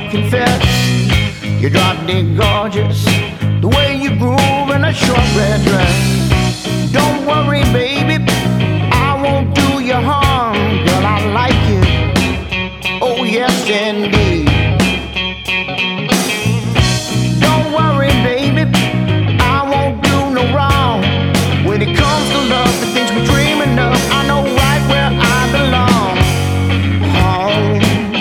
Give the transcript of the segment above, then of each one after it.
confess, you drop dead gorgeous, the way you groove in a short red dress. Don't worry, baby, I won't do you harm. Girl, I like you, oh yes indeed. Don't worry, baby, I won't do no wrong. When it comes to love, the things we're dreaming of, I know right where I belong. Home.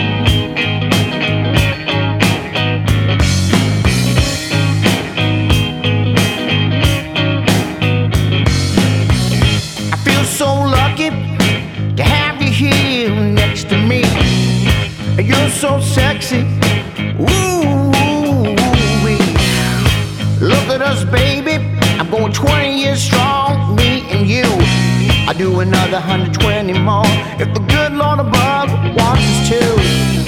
I feel so lucky to have you here next to me. You're so sexy, ooh-wee. Look at us, baby, I'm going 20 years strong, me and you. I do another 120 more if the good Lord above wants us to.